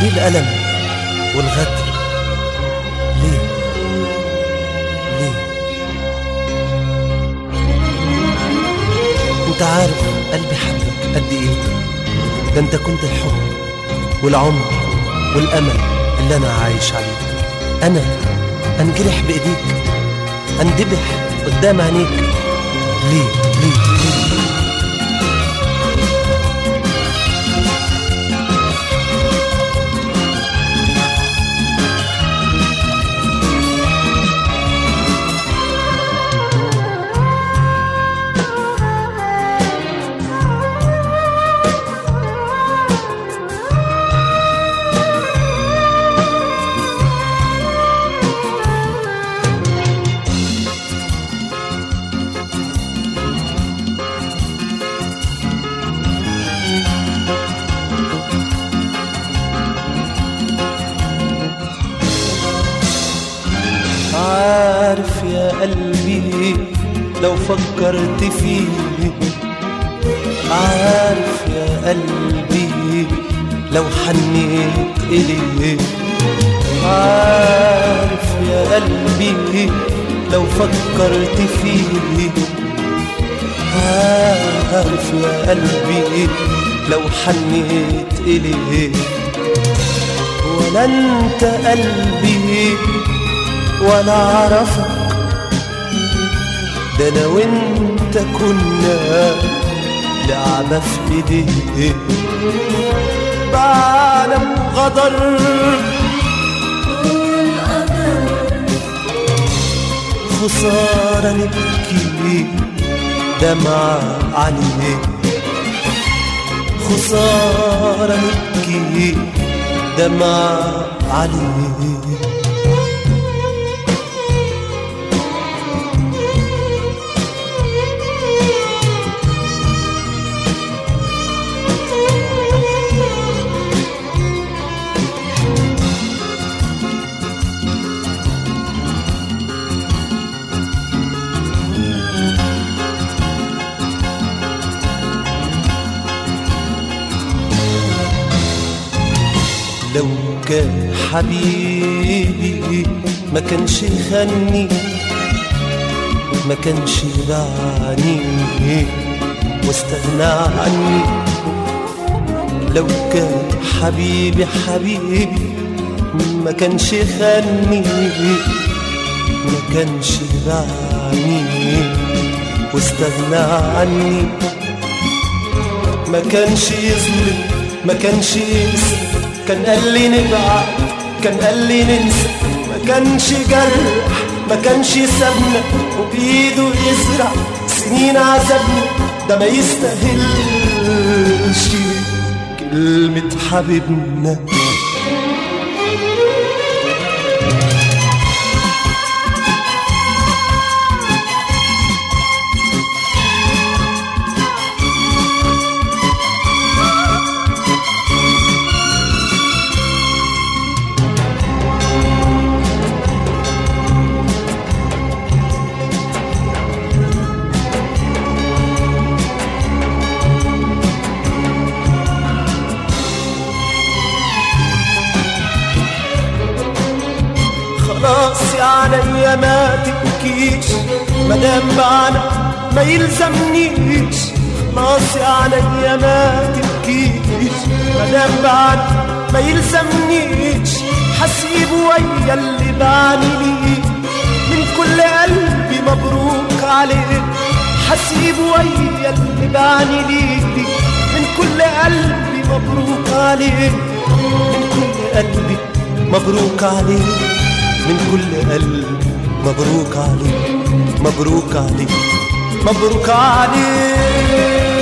ليه الألم والغدر؟ ليه ليه؟ انت عارف قلبي حبك قد ايه؟ ده انت كنت الحب والعمر والأمل اللي أنا عايش عليه. أنا أنجرح بإيديك، أندبح قدام عينيك. ليه ليه ليه؟ عارف يا قلبي لو فكرت فيه، عارف يا قلبي لو حنيت إليه، عارف يا قلبي لو فكرت فيه، عارف يا قلبي لو حنيت إليه. ولا انت قلبي ولا اعرفك، ده انا وانت كنا لعبة في ايديه. بعالم غدر خسارة نبكي دمع عليه، خسارة نبكي دمع عليه. لو كان حبيبي ما كانش يخني، ما كانش يبعني واستغنى عني. لو كان حبيبي حبيبي ما كانش يخني، ما كانش يبعني واستغنى عني. ما كانش يظلم، ما كانش يقسم، كان قال لي نبعد، كان قال لي ننسى. ما كانش جرح، ما كانش سابنا وبإيده يزرع سنين عذابنا. ده ما يستاهلش كلمة حبيبنا. خلاص يا عليا ما تبكيش، مدام بعنا ما يلزمنيش. خلاص يا عليا ما تبكيش، مدام بعنا ما يلزمنيش. حسيب ويا اللي بعني ليه من كل قلبي مبروك عليه. حسيب ويا اللي بعني ليه من كل قلبي مبروك عليه. من كل قلبي مبروك عليه، من كل قلب مبروك عليه، مبروك عليه، مبروك عليه.